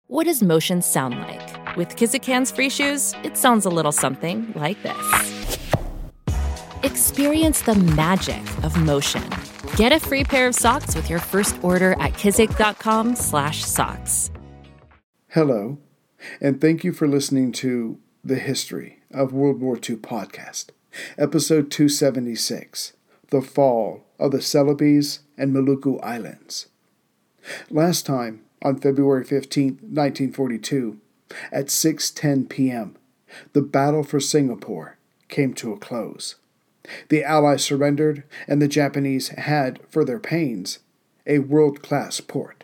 What does motion sound like? With Kizikans free shoes, it sounds a little something like this. Experience the magic of motion. Get a free pair of socks with your first order at kizik.com/socks. Hello, and thank you for listening to the History of World War II podcast, episode 276, The Fall of the Celebes and Maluku Islands. Last time, on February 15, 1942, at 6:10 p.m., the battle for Singapore came to a close. The Allies surrendered, and the Japanese had, for their pains, a world-class port.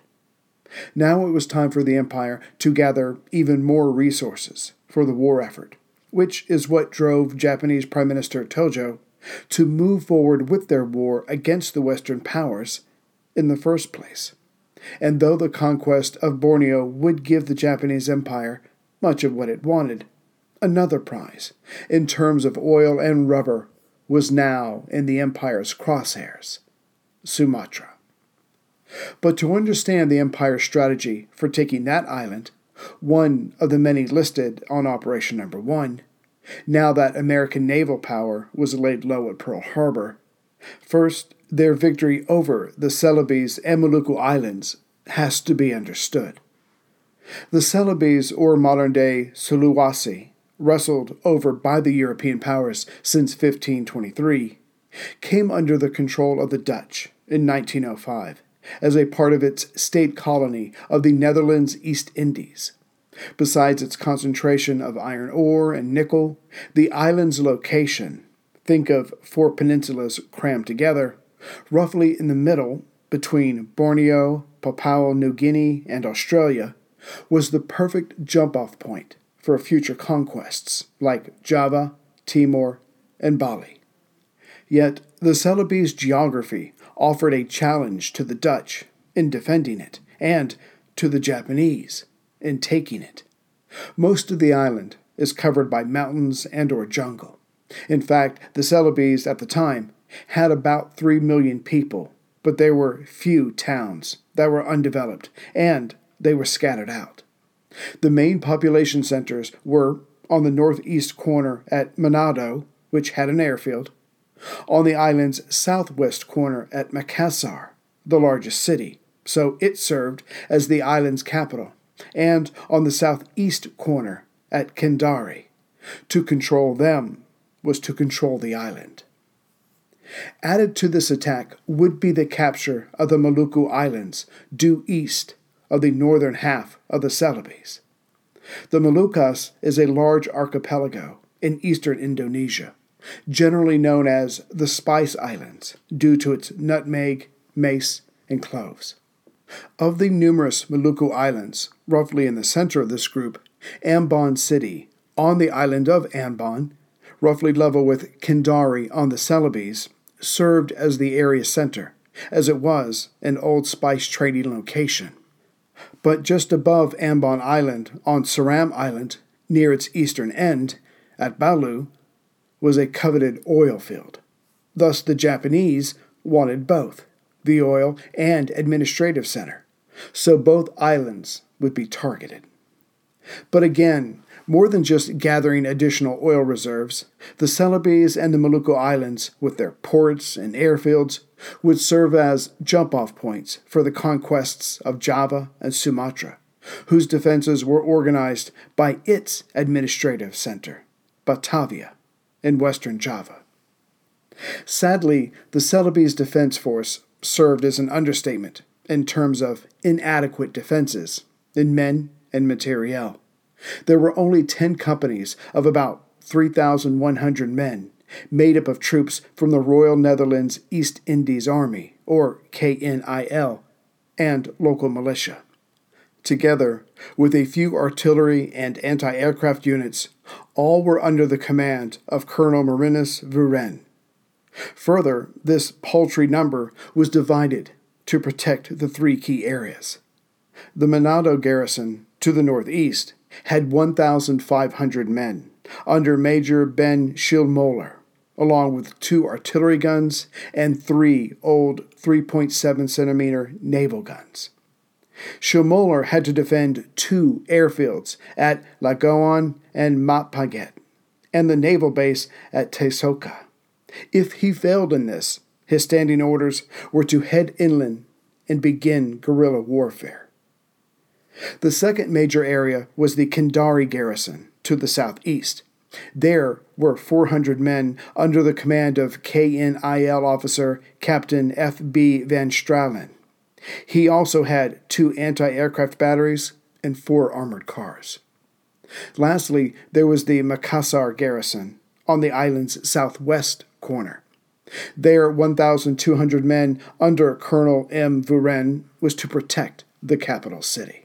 Now it was time for the Empire to gather even more resources for the war effort, which is what drove Japanese Prime Minister Tojo to move forward with their war against the Western powers in the first place. And though the conquest of Borneo would give the Japanese Empire much of what it wanted, another prize, in terms of oil and rubber, was now in the Empire's crosshairs: Sumatra. But to understand the Empire's strategy for taking that island, one of the many listed on Operation No. 1, now that American naval power was laid low at Pearl Harbor, first, their victory over the Celebes and Maluku Islands has to be understood. The Celebes, or modern-day Sulawesi, wrestled over by the European powers since 1523, came under the control of the Dutch in 1905 as a part of its state colony of the Netherlands East Indies. Besides its concentration of iron ore and nickel, the island's location, think of 4 peninsulas crammed together, roughly in the middle between Borneo, Papua New Guinea, and Australia, was the perfect jump-off point for future conquests like Java, Timor, and Bali. Yet the Celebes geography offered a challenge to the Dutch in defending it, and to the Japanese in taking it. Most of the island is covered by mountains and or jungle. In fact, the Celebes at the time had about 3 million people, but there were few towns that were undeveloped, and they were scattered out. The main population centers were on the northeast corner at Manado, which had an airfield, on the island's southwest corner at Makassar, the largest city, so it served as the island's capital, and on the southeast corner at Kendari. To control them was to control the island. Added to this attack would be the capture of the Maluku Islands, due east of the northern half of the Celebes. The Moluccas is a large archipelago in eastern Indonesia, generally known as the Spice Islands, due to its nutmeg, mace, and cloves. Of the numerous Maluku Islands, roughly in the center of this group, Ambon City, on the island of Ambon, roughly level with Kendari on the Celebes, served as the area center, as it was an old spice trading location. But just above Ambon Island, on Seram Island, near its eastern end, at Balu, was a coveted oil field. Thus the Japanese wanted both, the oil and administrative center, so both islands would be targeted. But again, more than just gathering additional oil reserves, the Celebes and the Maluku Islands, with their ports and airfields, would serve as jump-off points for the conquests of Java and Sumatra, whose defenses were organized by its administrative center, Batavia, in western Java. Sadly, the Celebes Defense Force served as an understatement in terms of inadequate defenses in men and materiel. There were only 10 companies of about 3,100 men, made up of troops from the Royal Netherlands East Indies Army, or KNIL, and local militia. Together, with a few artillery and anti-aircraft units, all were under the command of Colonel Marinus Vuren. Further, this paltry number was divided to protect the 3 key areas. The Manado garrison, to the northeast, had 1,500 men, under Major Ben Schildmoller, along with 2 artillery guns and 3 old 3.7 centimeter naval guns. Schmoller had to defend 2 airfields at Lagoon and Mapaget, and the naval base at Tesoka. If he failed in this, his standing orders were to head inland and begin guerrilla warfare. The second major area was the Kendari garrison to the southeast. There were 400 men under the command of KNIL officer Captain F.B. Van Stralen. He also had 2 anti-aircraft batteries and 4 armored cars. Lastly, there was the Makassar garrison on the island's southwest corner. There, 1,200 men under Colonel M. Vuren was to protect the capital city.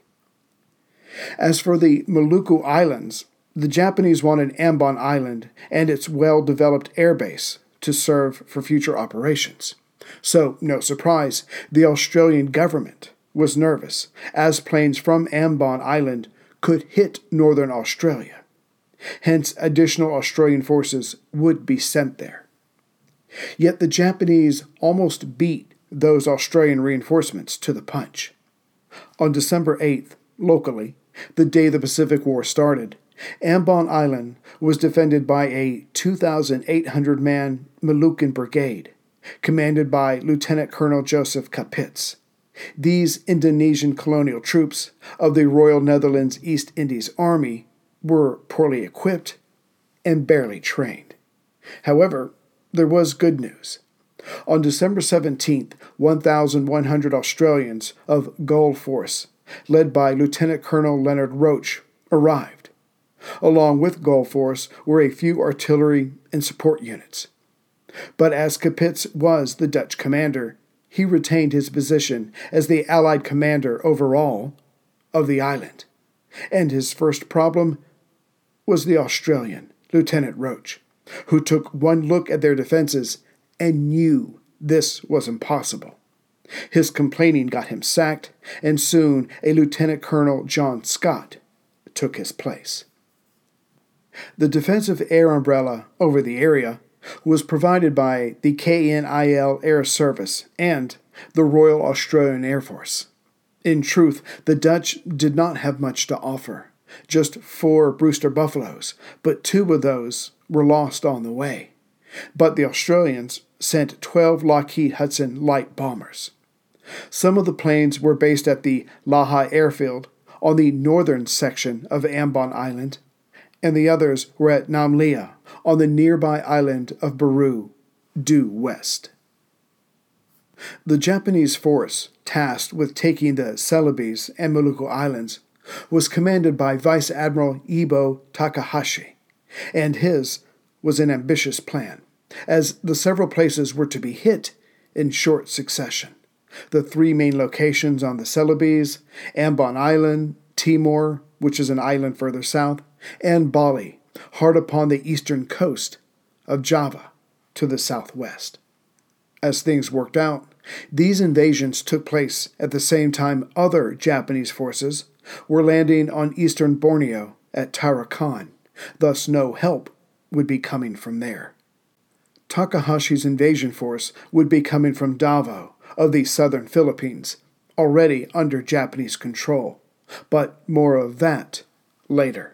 As for the Maluku Islands, the Japanese wanted Ambon Island and its well-developed airbase to serve for future operations. So, no surprise, the Australian government was nervous, as planes from Ambon Island could hit northern Australia. Hence, additional Australian forces would be sent there. Yet the Japanese almost beat those Australian reinforcements to the punch. On December 8th, locally, the day the Pacific War started, Ambon Island was defended by a 2,800-man Moluccan brigade, commanded by Lieutenant Colonel Joseph Kapitz. These Indonesian colonial troops of the Royal Netherlands East Indies Army were poorly equipped and barely trained. However, there was good news. On December 17th, 1,100 Australians of Gulf Force, led by Lieutenant Colonel Leonard Roach, arrived. Along with Gulf Force were a few artillery and support units. But as Kapitz was the Dutch commander, he retained his position as the Allied commander overall of the island. And his first problem was the Australian, Lieutenant Roach, who took one look at their defenses and knew this was impossible. His complaining got him sacked, and soon a Lieutenant Colonel John Scott took his place. The defensive air umbrella over the area was provided by the KNIL Air Service and the Royal Australian Air Force. In truth, the Dutch did not have much to offer, just 4 Brewster Buffaloes, but 2 of those were lost on the way. But the Australians sent 12 Lockheed Hudson light bombers. Some of the planes were based at the Laha Airfield on the northern section of Ambon Island, and the others were at Namlia on the nearby island of Baru, due west. The Japanese force tasked with taking the Celebes and Maluku Islands was commanded by Vice Admiral Ibo Takahashi, and his was an ambitious plan, as the several places were to be hit in short succession. The 3 main locations on the Celebes, Ambon Island, Timor, which is an island further south, and Bali, hard upon the eastern coast of Java to the southwest. As things worked out, these invasions took place at the same time other Japanese forces were landing on eastern Borneo at Tarakan, thus no help would be coming from there. Takahashi's invasion force would be coming from Davao of the southern Philippines, already under Japanese control, but more of that later.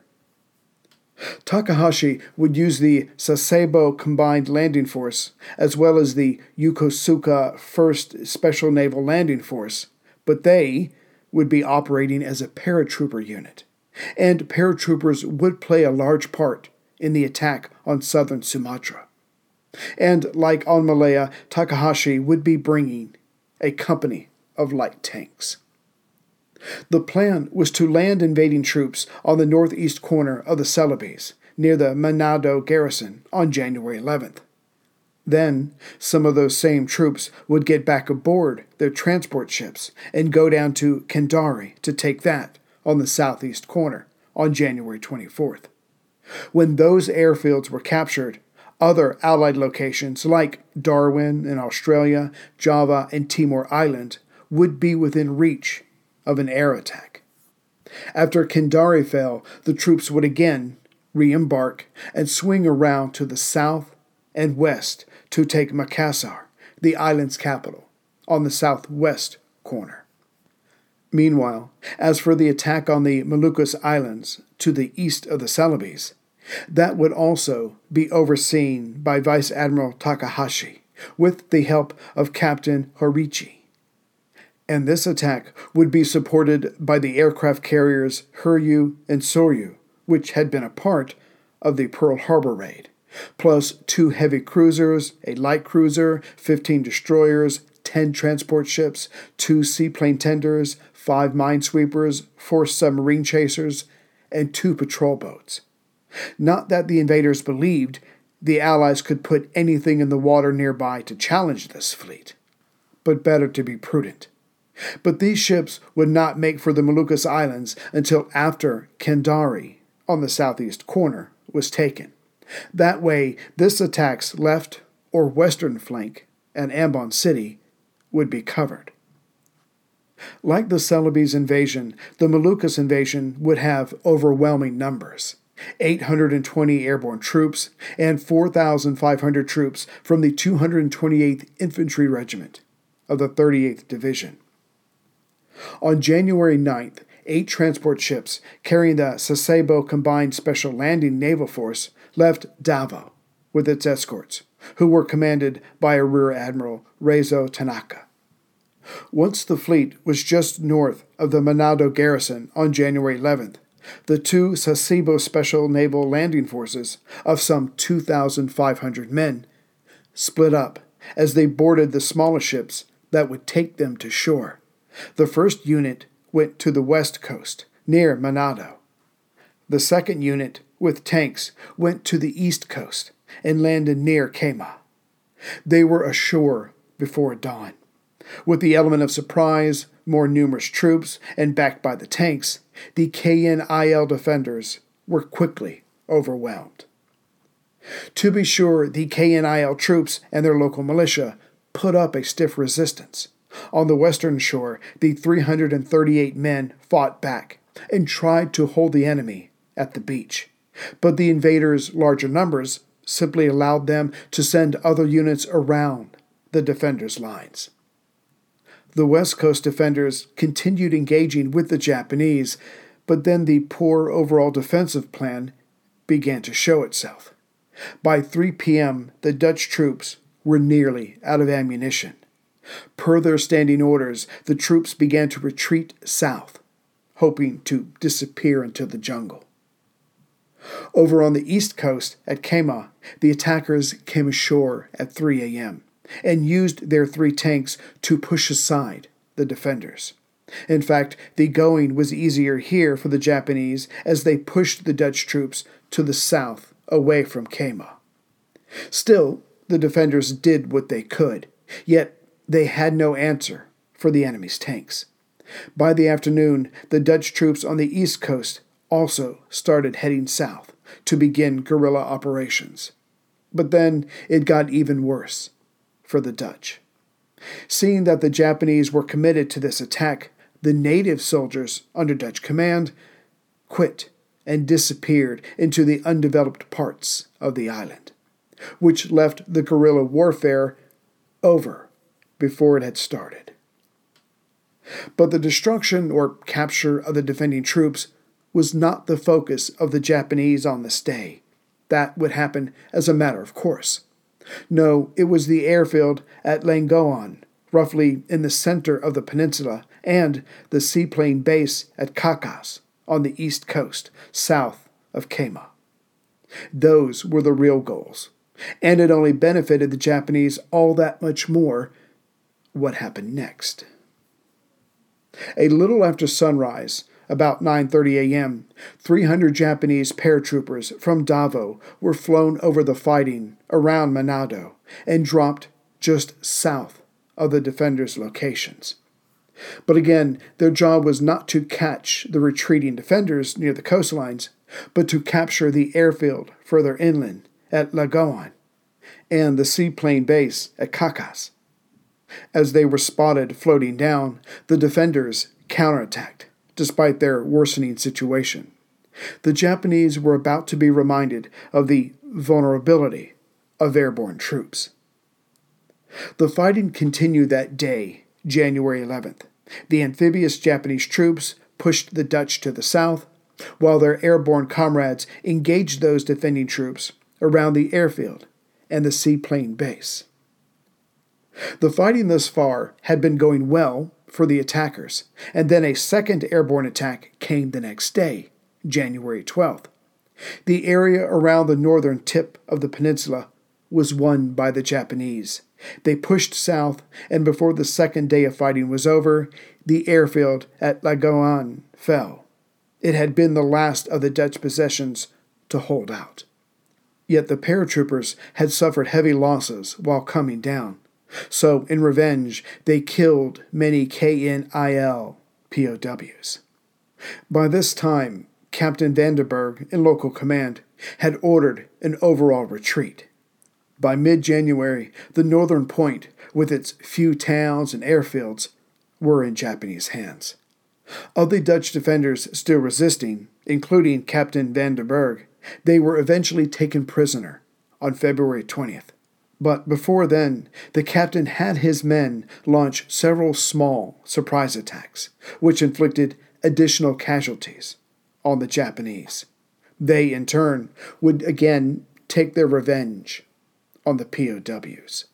Takahashi would use the Sasebo Combined Landing Force as well as the Yokosuka 1st Special Naval Landing Force, but they would be operating as a paratrooper unit, and paratroopers would play a large part in the attack on southern Sumatra. And like on Malaya, Takahashi would be bringing a company of light tanks. The plan was to land invading troops on the northeast corner of the Celebes, near the Manado garrison, on January 11th. Then, some of those same troops would get back aboard their transport ships and go down to Kendari to take that on the southeast corner on January 24th. When those airfields were captured, other Allied locations like Darwin in Australia, Java, and Timor Island would be within reach of an air attack. After Kendari fell, the troops would again re-embark and swing around to the south and west to take Makassar, the island's capital, on the southwest corner. Meanwhile, as for the attack on the Moluccas Islands to the east of the Celebes, that would also be overseen by Vice Admiral Takahashi, with the help of Captain Horiichi. And this attack would be supported by the aircraft carriers Hiryu and Soryu, which had been a part of the Pearl Harbor raid, plus 2 heavy cruisers, a light cruiser, 15 destroyers, 10 transport ships, 2 seaplane tenders, 5 minesweepers, 4 submarine chasers, and 2 patrol boats. Not that the invaders believed the Allies could put anything in the water nearby to challenge this fleet, but better to be prudent. But these ships would not make for the Moluccas Islands until after Kendari, on the southeast corner, was taken. That way, this attack's left or western flank and Ambon City would be covered. Like the Celebes invasion, the Moluccas invasion would have overwhelming numbers. 820 airborne troops and 4,500 troops from the 228th Infantry Regiment of the 38th Division. On January 9th, 8 transport ships carrying the Sasebo Combined Special Landing Naval Force left Davao with its escorts, who were commanded by a Rear Admiral Reizo Tanaka. Once the fleet was just north of the Manado garrison on January 11th, the 2 Sasebo Special Naval Landing Forces of some 2,500 men split up as they boarded the smaller ships that would take them to shore. The first unit went to the west coast, near Manado. The second unit, with tanks, went to the east coast and landed near Kema. They were ashore before dawn. With the element of surprise, more numerous troops, and backed by the tanks, the KNIL defenders were quickly overwhelmed. To be sure, the KNIL troops and their local militia put up a stiff resistance. On the western shore, the 338 men fought back and tried to hold the enemy at the beach. But the invaders' larger numbers simply allowed them to send other units around the defenders' lines. The West Coast defenders continued engaging with the Japanese, but then the poor overall defensive plan began to show itself. By 3 p.m., the Dutch troops were nearly out of ammunition. Per their standing orders, the troops began to retreat south, hoping to disappear into the jungle. Over on the east coast at Kema, the attackers came ashore at 3 a.m. and used their 3 tanks to push aside the defenders. In fact, the going was easier here for the Japanese as they pushed the Dutch troops to the south away from Kema. Still, the defenders did what they could, yet they had no answer for the enemy's tanks. By the afternoon, the Dutch troops on the east coast also started heading south to begin guerrilla operations. But then it got even worse for the Dutch. Seeing that the Japanese were committed to this attack, the native soldiers under Dutch command quit and disappeared into the undeveloped parts of the island, which left the guerrilla warfare over before it had started. But the destruction or capture of the defending troops was not the focus of the Japanese on this day. That would happen as a matter of course. No, it was the airfield at Langoan, roughly in the center of the peninsula, and the seaplane base at Kakas on the east coast, south of Kema. Those were the real goals, and it only benefited the Japanese all that much more what happened next. A little after sunrise, about 9:30 a.m., 300 Japanese paratroopers from Davao were flown over the fighting around Manado and dropped just south of the defenders' locations. But again, their job was not to catch the retreating defenders near the coastlines, but to capture the airfield further inland at Lagoan and the seaplane base at Kakas. As they were spotted floating down, the defenders counterattacked, despite their worsening situation. The Japanese were about to be reminded of the vulnerability of airborne troops. The fighting continued that day, January 11th, The amphibious Japanese troops pushed the Dutch to the south, while their airborne comrades engaged those defending troops around the airfield and the seaplane base. The fighting thus far had been going well for the attackers, and then a second airborne attack came the next day, January 12th. The area around the northern tip of the peninsula was won by the Japanese. They pushed south, and before the second day of fighting was over, the airfield at Lagoan fell. It had been the last of the Dutch possessions to hold out. Yet the paratroopers had suffered heavy losses while coming down. So, in revenge, they killed many KNIL POWs. By this time, Captain Vandenberg, in local command, had ordered an overall retreat. By mid-January, the northern point, with its few towns and airfields, were in Japanese hands. Of the Dutch defenders still resisting, including Captain Vandenberg, they were eventually taken prisoner on February 20th. But before then, the captain had his men launch several small surprise attacks, which inflicted additional casualties on the Japanese. They, in turn, would again take their revenge on the POWs.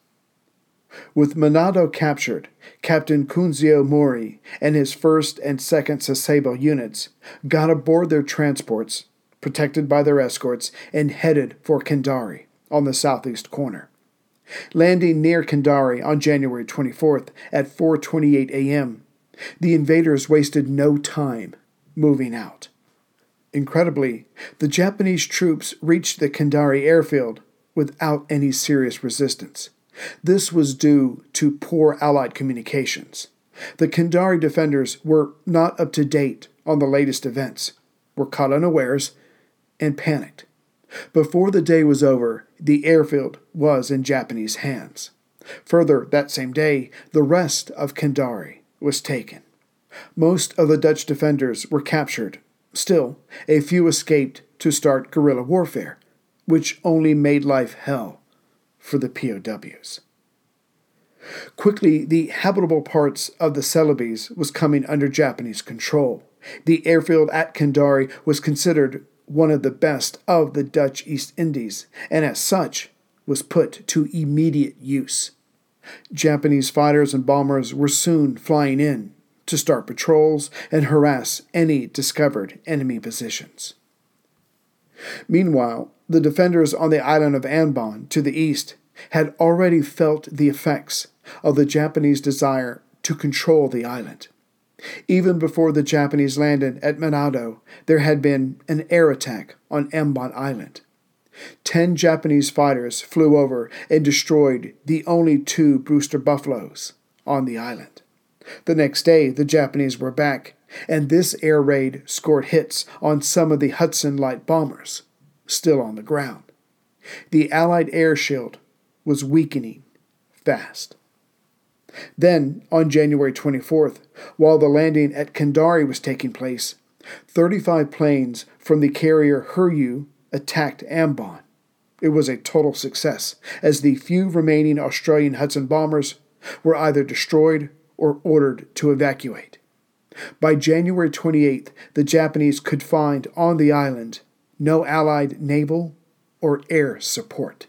With Manado captured, Captain Kunzio Mori and his 1st and 2nd Sasebo units got aboard their transports, protected by their escorts, and headed for Kendari on the southeast corner. Landing near Kendari on January 24th at 4:28 a.m., the invaders wasted no time moving out. Incredibly, the Japanese troops reached the Kendari airfield without any serious resistance. This was due to poor Allied communications. The Kendari defenders were not up to date on the latest events, were caught unawares, and panicked. Before the day was over, the airfield was in Japanese hands. Further, that same day, the rest of Kendari was taken. Most of the Dutch defenders were captured. Still, a few escaped to start guerrilla warfare, which only made life hell for the POWs. Quickly, the habitable parts of the Celebes was coming under Japanese control. The airfield at Kendari was considered one of the best of the Dutch East Indies, and as such was put to immediate use. Japanese fighters and bombers were soon flying in to start patrols and harass any discovered enemy positions. Meanwhile, the defenders on the island of Ambon to the east had already felt the effects of the Japanese desire to control the island. Even before the Japanese landed at Manado, there had been an air attack on Ambon Island. 10 Japanese fighters flew over and destroyed the only 2 Brewster Buffaloes on the island. The next day, the Japanese were back, and this air raid scored hits on some of the Hudson Light bombers, still on the ground. The Allied air shield was weakening fast. Then, on January 24th, while the landing at Kendari was taking place, 35 planes from the carrier Hiryu attacked Ambon. It was a total success, as the few remaining Australian Hudson bombers were either destroyed or ordered to evacuate. By January 28th, the Japanese could find on the island no Allied naval or air support.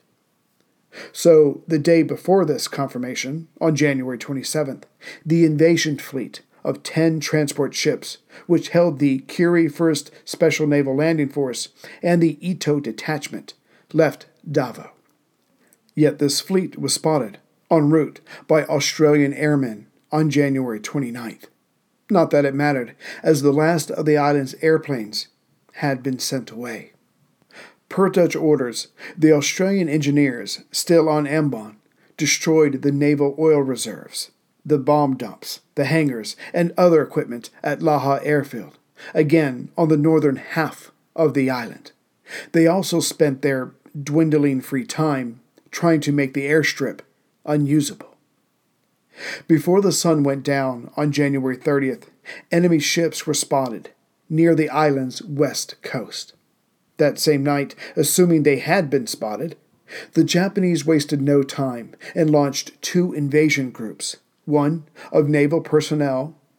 So, the day before this confirmation, on January 27th, the invasion fleet of 10 transport ships, which held the Curie 1st Special Naval Landing Force and the Ito Detachment, left Davao. Yet this fleet was spotted en route by Australian airmen on January 29th. Not that it mattered, as the last of the island's airplanes had been sent away. Per Dutch orders, the Australian engineers, still on Ambon, destroyed the naval oil reserves, the bomb dumps, the hangars, and other equipment at Laha Airfield, again on the northern half of the island. They also spent their dwindling free time trying to make the airstrip unusable. Before the sun went down on January 30th, enemy ships were spotted near the island's west coast. That same night, assuming they had been spotted, the Japanese wasted no time and launched 2 invasion groups, one of naval personnel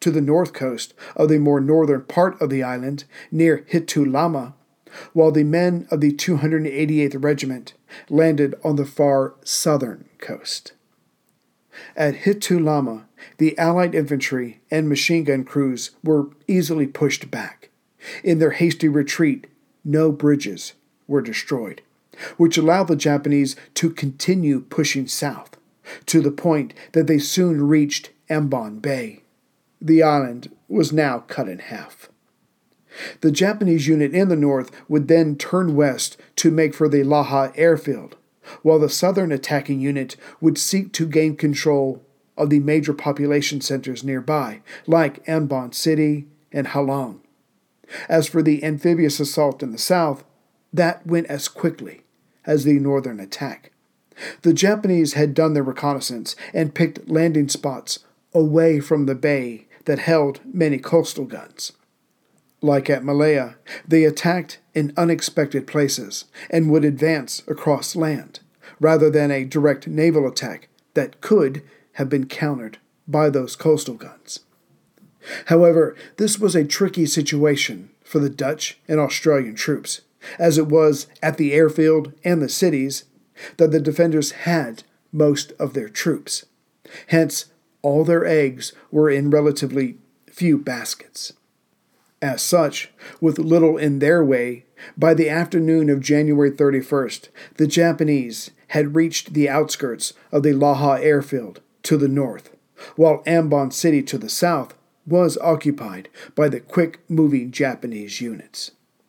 to the north coast of the more northern part of the island near Hitulama, while the men of the 288th Regiment landed on the far southern coast. At Hitulama, the Allied infantry and machine gun crews were easily pushed back. In their hasty retreat, no bridges were destroyed, which allowed the Japanese to continue pushing south, to the point that they soon reached Ambon Bay. The island was now cut in half. The Japanese unit in the north would then turn west to make for the Laha airfield, while the southern attacking unit would seek to gain control of the major population centers nearby, like Ambon City and Halong. As for the amphibious assault in the south, that went as quickly as the northern attack. The Japanese had done their reconnaissance and picked landing spots away from the bay that held many coastal guns. Like at Malaya, they attacked in unexpected places and would advance across land, rather than a direct naval attack that could have been countered by those coastal guns. However, this was a tricky situation for the Dutch and Australian troops, as it was at the airfield and the cities that the defenders had most of their troops. Hence, all their eggs were in relatively few baskets. As such, with little in their way, by the afternoon of January 31st, the Japanese had reached the outskirts of the Laha airfield to the north, while Ambon City to the south was occupied by the quick-moving Japanese units.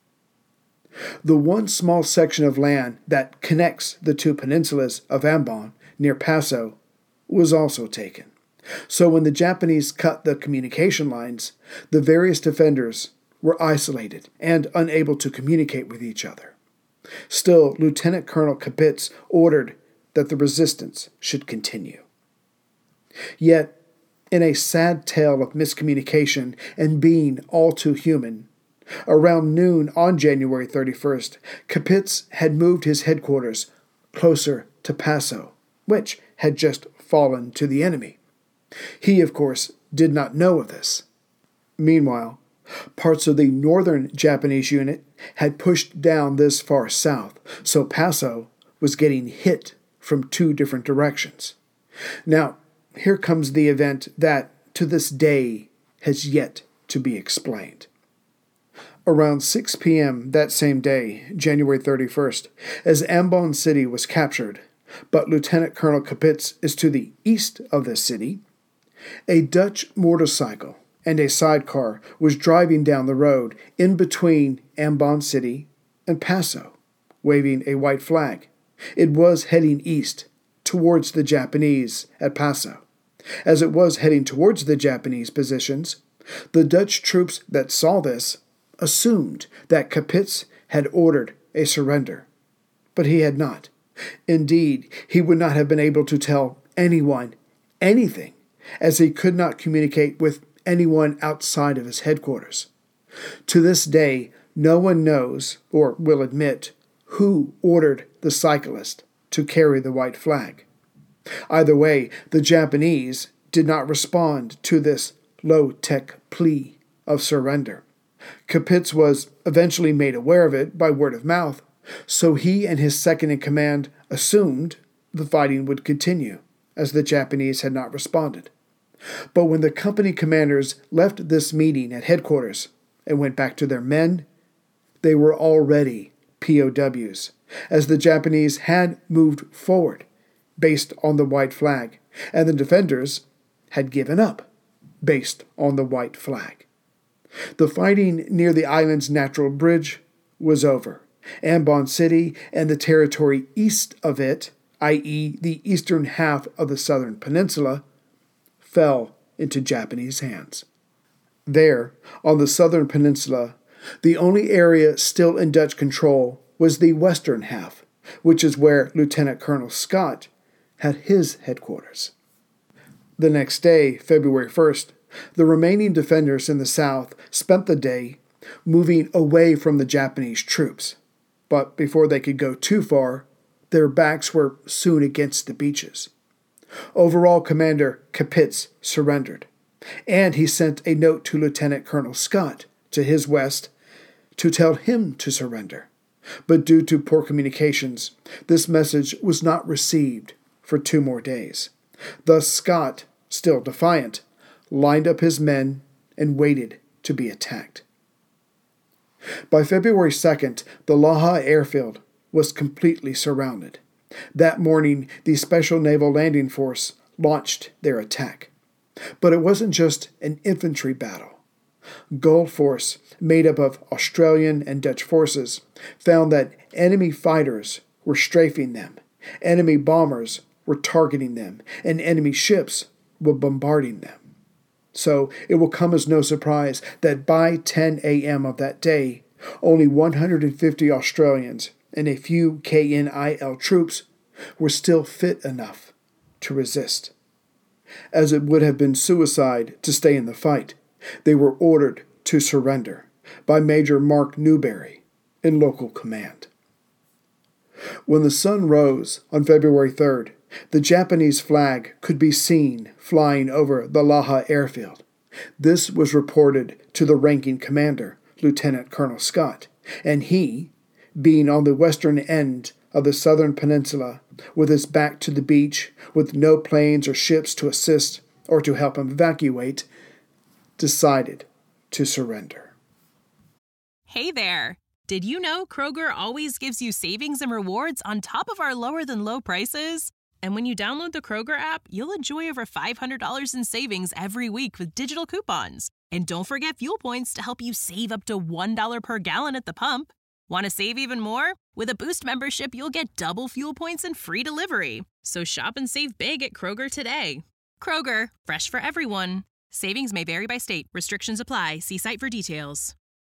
The one small section of land that connects the two peninsulas of Ambon, near Paso, was also taken. So when the Japanese cut the communication lines, the various defenders were isolated and unable to communicate with each other. Still, Lieutenant Colonel Kapitz ordered that the resistance should continue. Yet, in a sad tale of miscommunication and being all too human, around noon on January 31st, Kapitz had moved his headquarters closer to Paso, which had just fallen to the enemy. He, of course, did not know of this. Meanwhile, parts of the northern Japanese unit had pushed down this far south, so Paso was getting hit from two different directions. Now, here comes the event that, to this day, has yet to be explained. Around 6 p.m. that same day, January 31st, as Ambon City was captured, but Lieutenant Colonel Kapitz is to the east of the city, a Dutch motorcycle and a sidecar was driving down the road in between Ambon City and Paso, waving a white flag. It was heading east, towards the Japanese at Paso. As it was heading towards the Japanese positions, the Dutch troops that saw this assumed that Kapitz had ordered a surrender. But he had not. Indeed, he would not have been able to tell anyone anything, as he could not communicate with anyone outside of his headquarters. To this day, no one knows, or will admit, who ordered the cyclist to carry the white flag. Either way, the Japanese did not respond to this low-tech plea of surrender. Kapitz was eventually made aware of it by word of mouth, so he and his second-in-command assumed the fighting would continue, as the Japanese had not responded. But when the company commanders left this meeting at headquarters and went back to their men, they were already POWs, as the Japanese had moved forward based on the white flag, and the defenders had given up based on the white flag. The fighting near the island's natural bridge was over. Ambon City and the territory east of it, i.e. the eastern half of the southern peninsula, fell into Japanese hands. There, on the southern peninsula, the only area still in Dutch control was the western half, which is where Lieutenant Colonel Scott had his headquarters. The next day, February 1st, the remaining defenders in the south spent the day moving away from the Japanese troops. But before they could go too far, their backs were soon against the beaches. Overall Commander Kapitz surrendered, And he sent a note to Lieutenant Colonel Scott to his west to tell him to surrender. But due to poor communications, this message was not received for 2 more days. Thus Scott, still defiant, lined up his men and waited to be attacked. By February 2nd, the Laha airfield was completely surrounded. That morning, the Special Naval Landing Force launched their attack. But it wasn't just an infantry battle. Gulf Force, made up of Australian and Dutch forces, found that enemy fighters were strafing them, enemy bombers were targeting them, and enemy ships were bombarding them. So it will come as no surprise that by 10 a.m. of that day, only 150 Australians and a few KNIL troops were still fit enough to resist. As it would have been suicide to stay in the fight, they were ordered to surrender by Major Mark Newberry in local command. When the sun rose on February 3rd, the Japanese flag could be seen flying over the Laha airfield. This was reported to the ranking commander, Lieutenant Colonel Scott, and he, being on the western end of the southern peninsula, with his back to the beach, with no planes or ships to assist or to help him evacuate, decided to surrender. Hey there! Did you know Kroger always gives you savings and rewards on top of our lower-than-low prices? And when you download the Kroger app, you'll enjoy over $500 in savings every week with digital coupons. And don't forget fuel points to help you save up to $1 per gallon at the pump. Want to save even more? With a Boost membership, you'll get double fuel points and free delivery. So shop and save big at Kroger today. Kroger, fresh for everyone. Savings may vary by state. Restrictions apply. See site for details.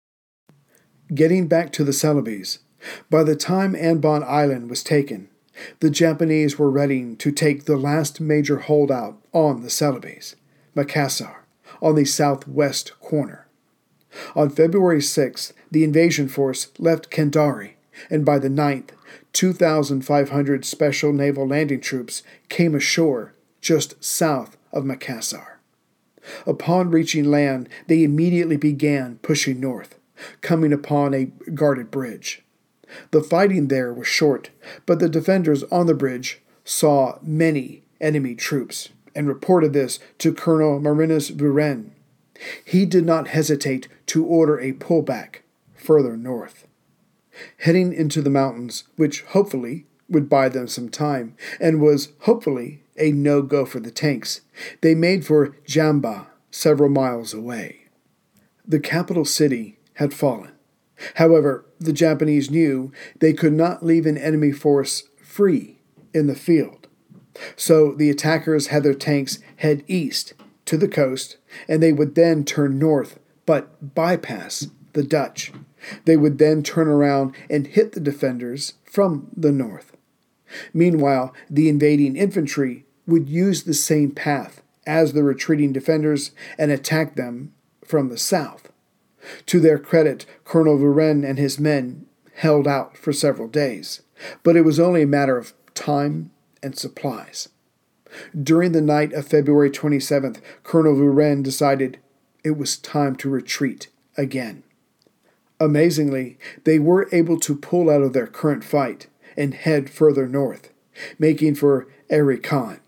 Getting back to the Celebes, by the time Anbon Island was taken, the Japanese were ready to take the last major holdout on the Celebes, Makassar, on the southwest corner. On February 6th, the invasion force left Kendari, and by the 9th, 2,500 Special Naval Landing Troops came ashore just south of Makassar. Upon reaching land, they immediately began pushing north, coming upon a guarded bridge. The fighting there was short, but the defenders on the bridge saw many enemy troops and reported this to Colonel Marinus Buren. He did not hesitate to order a pullback further north. Heading into the mountains, which hopefully would buy them some time, and was hopefully a no-go for the tanks, they made for Jamba, several miles away. The capital city had fallen. However, the Japanese knew they could not leave an enemy force free in the field. So the attackers had their tanks head east to the coast, and they would then turn north, but bypass the Dutch. They would then turn around and hit the defenders from the north. Meanwhile, the invading infantry would use the same path as the retreating defenders and attack them from the south. To their credit, Colonel Buren and his men held out for several days, but it was only a matter of time and supplies. During the night of February 27th, Colonel Buren decided it was time to retreat again. Amazingly, they were able to pull out of their current fight and head further north, making for Erikan.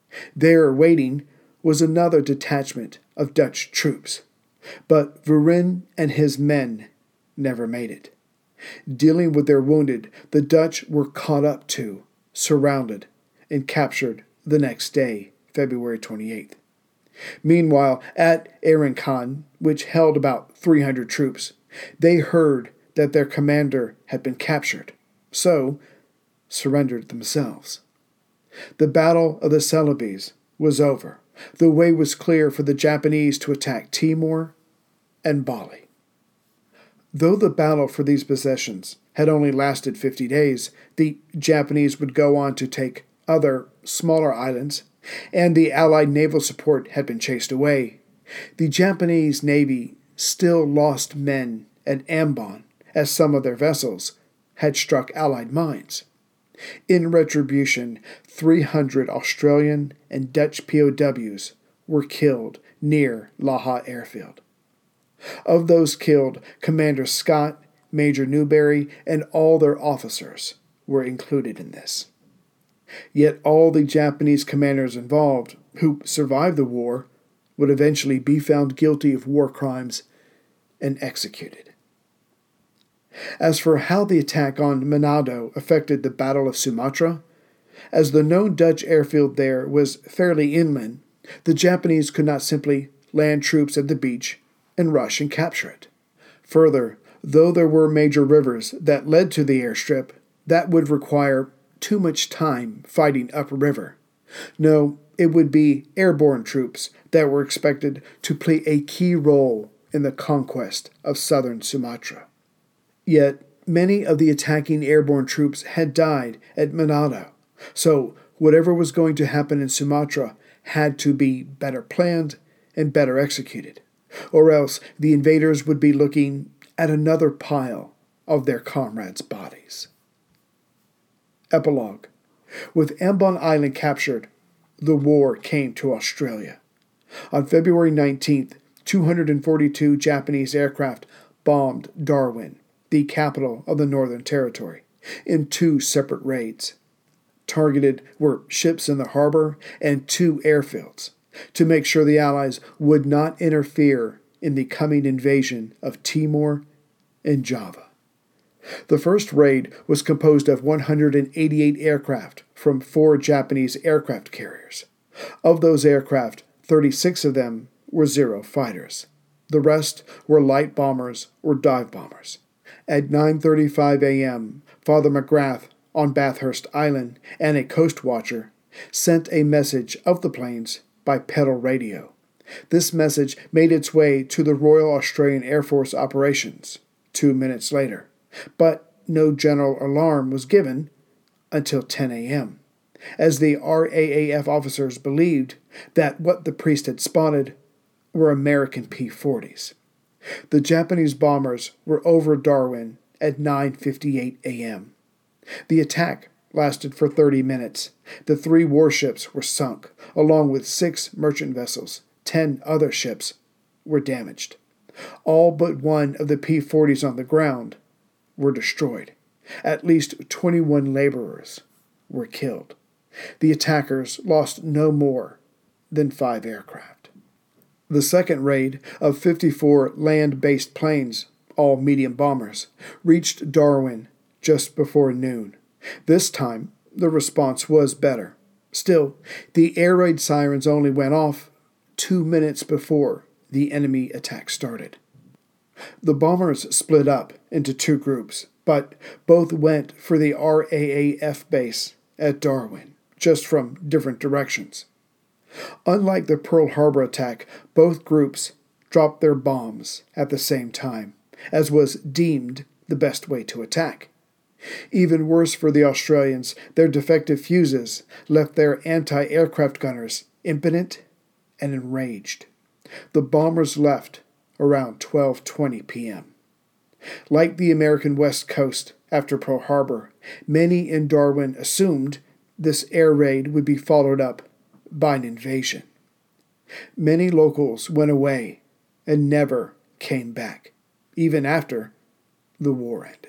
There waiting was another detachment of Dutch troops. But Buren and his men never made it. Dealing with their wounded, the Dutch were caught up to, surrounded, and captured the next day, February 28th. Meanwhile, at Erikan, which held about 300 troops, they heard that their commander had been captured, so surrendered themselves. The Battle of the Celebes was over. The way was clear for the Japanese to attack Timor and Bali. Though the battle for these possessions had only lasted 50 days, the Japanese would go on to take other, smaller islands, and the Allied naval support had been chased away. The Japanese Navy still lost men at Ambon, as some of their vessels had struck Allied mines. In retribution, 300 Australian and Dutch POWs were killed near Laha Airfield. Of those killed, Commander Scott, Major Newberry, and all their officers were included in this. Yet all the Japanese commanders involved, who survived the war, would eventually be found guilty of war crimes and executed. As for how the attack on Manado affected the Battle of Sumatra, as the known Dutch airfield there was fairly inland, the Japanese could not simply land troops at the beach and rush and capture it. Further, though there were major rivers that led to the airstrip, that would require too much time fighting upriver. No, it would be airborne troops that were expected to play a key role in the conquest of southern Sumatra. Yet, many of the attacking airborne troops had died at Manado, so whatever was going to happen in Sumatra had to be better planned and better executed, or else the invaders would be looking at another pile of their comrades' bodies. Epilogue. With Ambon Island captured, the war came to Australia. On February 19th, 242 Japanese aircraft bombed Darwin, the capital of the Northern Territory, in 2 separate raids. Targeted were ships in the harbor and 2 airfields to make sure the Allies would not interfere in the coming invasion of Timor and Java. The first raid was composed of 188 aircraft from 4 Japanese aircraft carriers. Of those aircraft, 36 of them were Zero fighters. The rest were light bombers or dive bombers. At 9:35 a.m., Father McGrath on Bathurst Island and a coast watcher sent a message of the planes by pedal radio. This message made its way to the Royal Australian Air Force operations 2 minutes later, but no general alarm was given until 10 a.m., as the RAAF officers believed that what the priest had spotted were American P-40s. The Japanese bombers were over Darwin at 9:58 a.m. The attack lasted for 30 minutes. The 3 warships were sunk, along with 6 merchant vessels. 10 other ships were damaged. All but one of the P-40s on the ground were destroyed. At least 21 laborers were killed. The attackers lost no more than 5 aircraft. The second raid of 54 land-based planes, all medium bombers, reached Darwin just before noon. This time, the response was better. Still, the air raid sirens only went off 2 minutes before the enemy attack started. The bombers split up into 2 groups, but both went for the RAAF base at Darwin, just from different directions. Unlike the Pearl Harbor attack, both groups dropped their bombs at the same time, as was deemed the best way to attack. Even worse for the Australians, their defective fuses left their anti-aircraft gunners impotent and enraged. The bombers left around 12:20 p.m. Like the American West Coast after Pearl Harbor, many in Darwin assumed this air raid would be followed up by an invasion. Many locals went away and never came back, even after the war ended.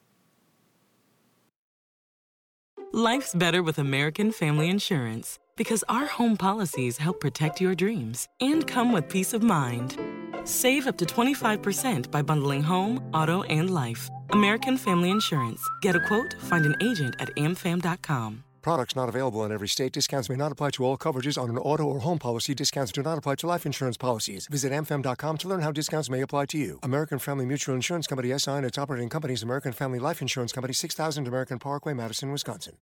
Life's better with American Family Insurance because our home policies help protect your dreams and come with peace of mind. Save up to 25% by bundling home, auto, and life. American Family Insurance. Get a quote, find an agent at amfam.com. Products not available in every state. Discounts may not apply to all coverages on an auto or home policy. Discounts do not apply to life insurance policies. Visit amfam.com to learn how discounts may apply to you. American Family Mutual Insurance Company, SI, and its operating companies, American Family Life Insurance Company, 6000 American Parkway, Madison, Wisconsin.